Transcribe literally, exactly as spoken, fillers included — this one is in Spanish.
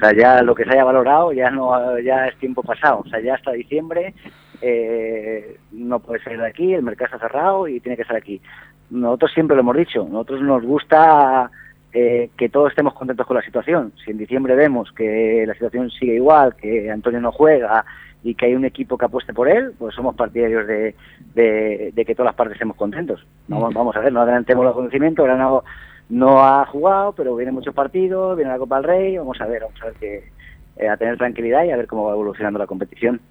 sea, ya lo que se haya valorado ya no ya es tiempo pasado. O sea, ya hasta diciembre eh, no puede salir de aquí, el mercado está cerrado y tiene que estar aquí. Nosotros siempre lo hemos dicho, nosotros nos gusta eh, que todos estemos contentos con la situación. Si en diciembre vemos que la situación sigue igual, que Antonio no juega y que hay un equipo que apueste por él, pues somos partidarios de, de, de que todas las partes estemos contentos. Vamos, vamos a ver, no adelantemos los acontecimientos, ahora no, no ha jugado, pero vienen muchos partidos, viene la Copa del Rey, vamos a ver, vamos a ver que eh, a tener tranquilidad y a ver cómo va evolucionando la competición.